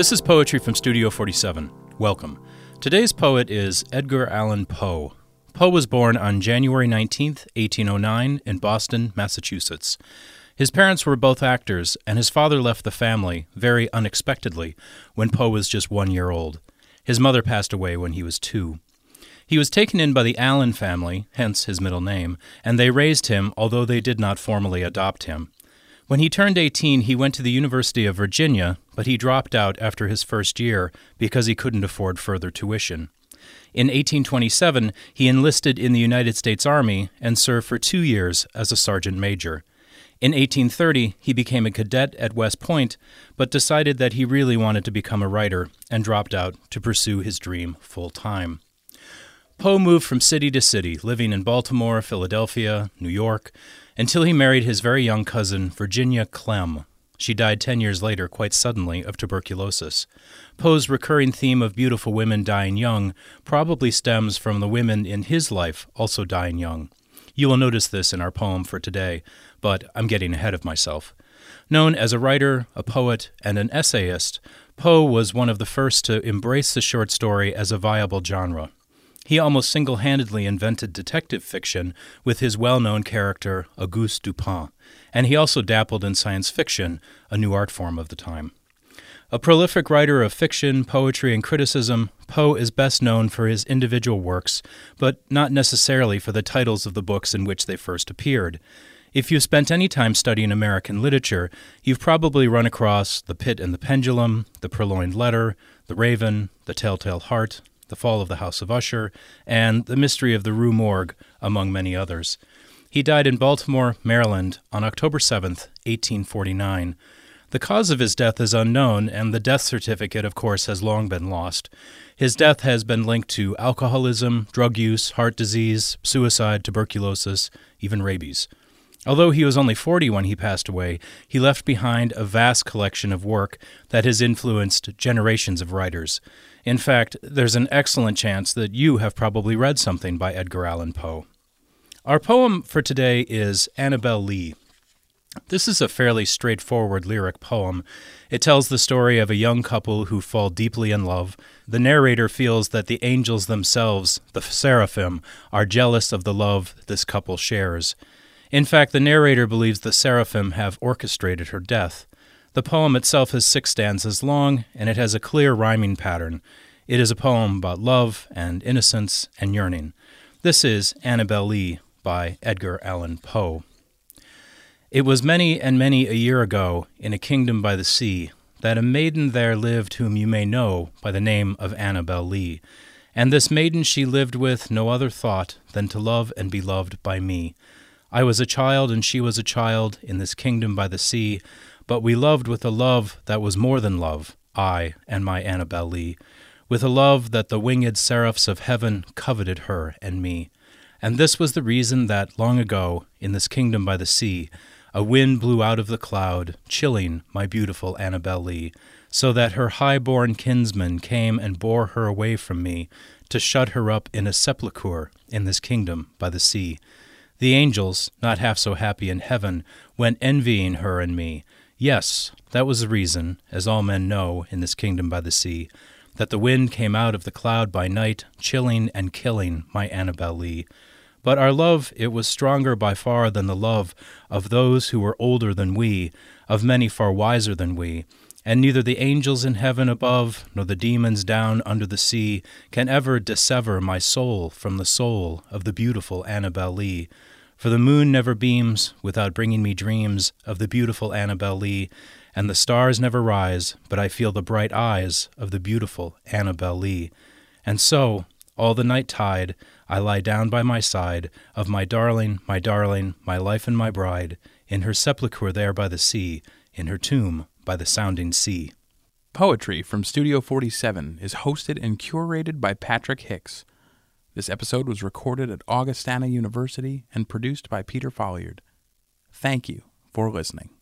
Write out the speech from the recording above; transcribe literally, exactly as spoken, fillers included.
This is Poetry from Studio forty-seven. Welcome. Today's poet is Edgar Allan Poe. Poe was born on January nineteenth, eighteen oh nine, in Boston, Massachusetts. His parents were both actors, and his father left the family, very unexpectedly, when Poe was just one year old. His mother passed away when he was two. He was taken in by the Allan family, hence his middle name, and they raised him, although they did not formally adopt him. When he turned eighteen, he went to the University of Virginia, but he dropped out after his first year because he couldn't afford further tuition. In eighteen twenty-seven, he enlisted in the United States Army and served for two years as a sergeant major. In eighteen thirty, he became a cadet at West Point, but decided that he really wanted to become a writer and dropped out to pursue his dream full-time. Poe moved from city to city, living in Baltimore, Philadelphia, New York, until he married his very young cousin, Virginia Clem. She died ten years later, quite suddenly, of tuberculosis. Poe's recurring theme of beautiful women dying young probably stems from the women in his life also dying young. You will notice this in our poem for today, but I'm getting ahead of myself. Known as a writer, a poet, and an essayist, Poe was one of the first to embrace the short story as a viable genre. He almost single-handedly invented detective fiction with his well-known character, Auguste Dupin, and he also dabbled in science fiction, a new art form of the time. A prolific writer of fiction, poetry, and criticism, Poe is best known for his individual works, but not necessarily for the titles of the books in which they first appeared. If you've spent any time studying American literature, you've probably run across The Pit and the Pendulum, The Purloined Letter, The Raven, The Telltale Heart, The Fall of the House of Usher, and The Mystery of the Rue Morgue, among many others. He died in Baltimore, Maryland, on October seventh, eighteen forty-nine. The cause of his death is unknown, and the death certificate, of course, has long been lost. His death has been linked to alcoholism, drug use, heart disease, suicide, tuberculosis, even rabies. Although he was only forty when he passed away, he left behind a vast collection of work that has influenced generations of writers. In fact, there's an excellent chance that you have probably read something by Edgar Allan Poe. Our poem for today is Annabel Lee. This is a fairly straightforward lyric poem. It tells the story of a young couple who fall deeply in love. The narrator feels that the angels themselves, the seraphim, are jealous of the love this couple shares. In fact, the narrator believes the seraphim have orchestrated her death. The poem itself is six stanzas long, and it has a clear rhyming pattern. It is a poem about love and innocence and yearning. This is Annabel Lee by Edgar Allan Poe. It was many and many a year ago, in a kingdom by the sea, that a maiden there lived whom you may know by the name of Annabel Lee. And this maiden she lived with no other thought than to love and be loved by me. I was a child and she was a child in this kingdom by the sea, but we loved with a love that was more than love, I and my Annabel Lee, with a love that the winged seraphs of heaven coveted her and me. And this was the reason that, long ago, in this kingdom by the sea, a wind blew out of the cloud, chilling my beautiful Annabel Lee, so that her high-born kinsman came and bore her away from me, to shut her up in a sepulchre in this kingdom by the sea. The angels, not half so happy in heaven, went envying her and me. Yes, that was the reason, as all men know in this kingdom by the sea, that the wind came out of the cloud by night, chilling and killing my Annabel Lee. But our love, it was stronger by far than the love of those who were older than we, of many far wiser than we, and neither the angels in heaven above, nor the demons down under the sea, can ever dissever my soul from the soul of the beautiful Annabel Lee. For the moon never beams without bringing me dreams of the beautiful Annabel Lee, and the stars never rise, but I feel the bright eyes of the beautiful Annabel Lee. And so, all the night tide, I lie down by my side of my darling, my darling, my life and my bride, in her sepulchre there by the sea, in her tomb by the sounding sea. Poetry from Studio forty-seven is hosted and curated by Patrick Hicks. This episode was recorded at Augustana University and produced by Peter Folliard. Thank you for listening.